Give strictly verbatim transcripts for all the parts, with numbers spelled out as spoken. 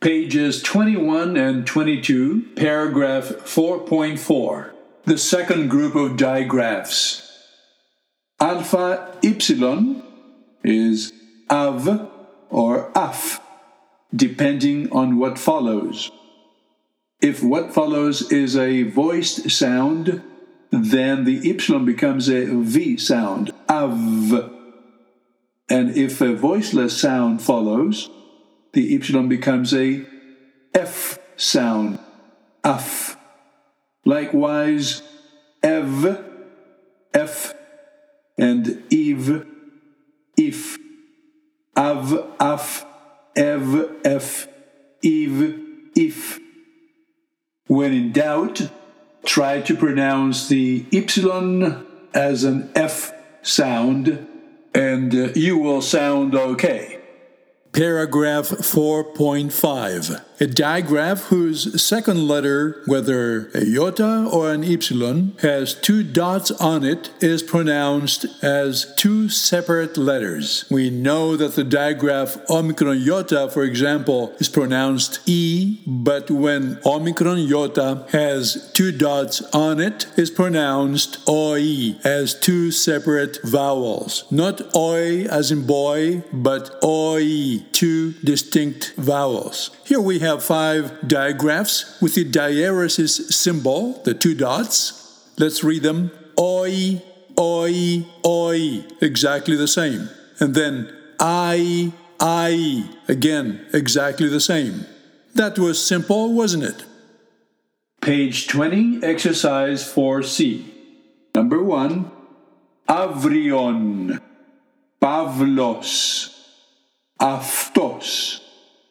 Pages twenty-one and twenty-two, paragraph four point four. The second group of digraphs. Alpha Y is av or af, depending on what follows. If what follows is a voiced sound, then the Y becomes a V sound, av. And if a voiceless sound follows, the Y becomes a F sound, af. Likewise, ev, F, and eve, if. Av, af, ev, F, eve, if. When in doubt, try to pronounce the Y as an F sound, and uh, you will sound okay. Paragraph four point five. A digraph whose second letter, whether a iota or an Y, has two dots on it is pronounced as two separate letters. We know that the digraph omicron iota, for example, is pronounced E, but when omicron iota has two dots on it, is pronounced oi as two separate vowels. Not oi as in boy, but oi, two distinct vowels. Here we have five digraphs with the diaeresis symbol, the two dots. Let's read them. Oi, oi, oi, exactly the same. And then I, I, again, exactly the same. That was simple, wasn't it? Page twenty, exercise four C. Number one, avrion, Pavlos, αυτός,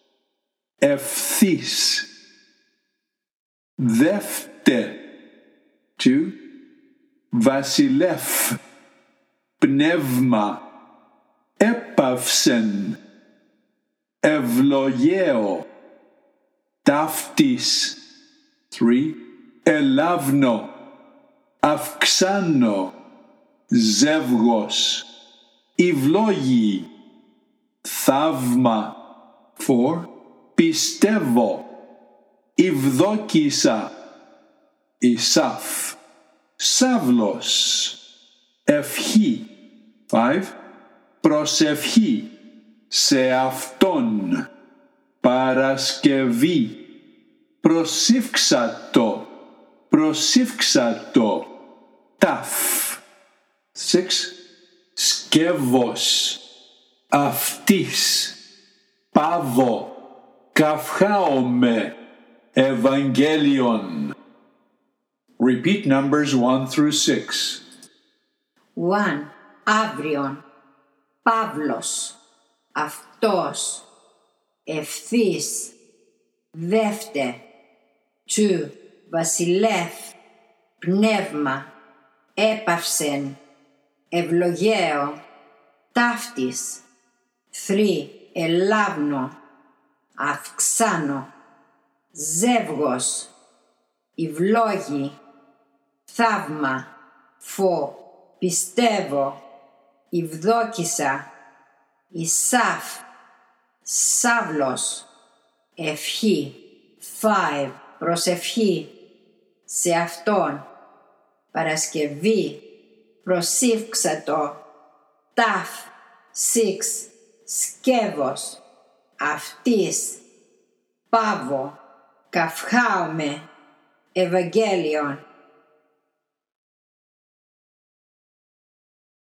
ευθύς, δεύτε, two, βασιλεύ, πνεύμα, έπαυσεν, ευλογέω, ταύτης, three, ελάβνω, αυξάνω, ζεύγος, ευλόγη, θαύμα, four, πιστεύω, ευδόκησα, Ισαφ, Σαύλος, ευχή, five, προσευχή, σε αυτόν, Παρασκευή, προσήφξατο, προσήφξατο, ταφ, six, σκεύος, αυτής, πάβο, καυχάομαι, Evangelion. Repeat numbers one through six. one. Αύριον, Παύλος, αυτός, ευθύς, δεύτε, two. Βασιλεύ, πνεύμα, έπαυσεν, ευλογέω, ταύτης, three. Ελάβνω, αυξάνω, ζεύγος, ευλόγη, θαύμα, four. Πιστεύω, ευδόκησα, Ισαφ, Σαύλος, ευχή, five. Προσευχή, σε αυτόν, Παρασκευή, προσήφξατο, ταφ, six. Σκεύος, αυτής, πάβο, καυχάομαι, Ευαγγέλιον.